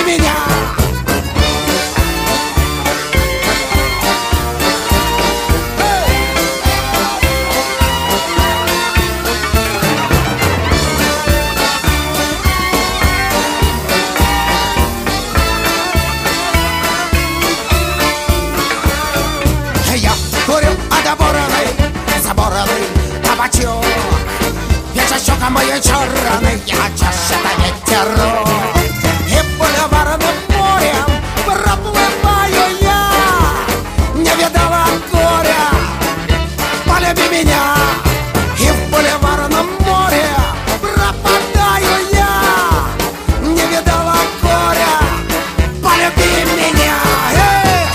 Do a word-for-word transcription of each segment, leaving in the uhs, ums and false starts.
меня. Я курю одоборенный, заборанный табачок. Пятачок мой черный, я чаще на ветерок. И бульварным морем проплываю я. Не видала горя, полюби меня. И в бульварном море пропадаю я. Не видала горя, полюби меня. Эй!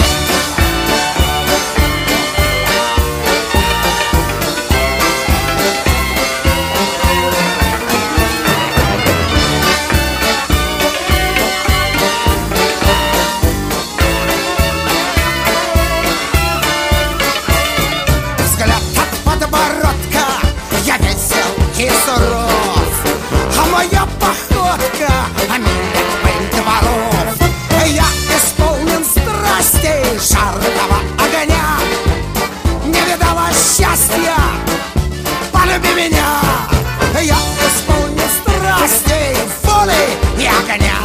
Взгляд от подбородка, я весел и суров, а моя походка — миллион дворов. Я исполнен страстей жаркого огня. Не видала счастья, полюби меня. Я исполнен страстей воли и огня.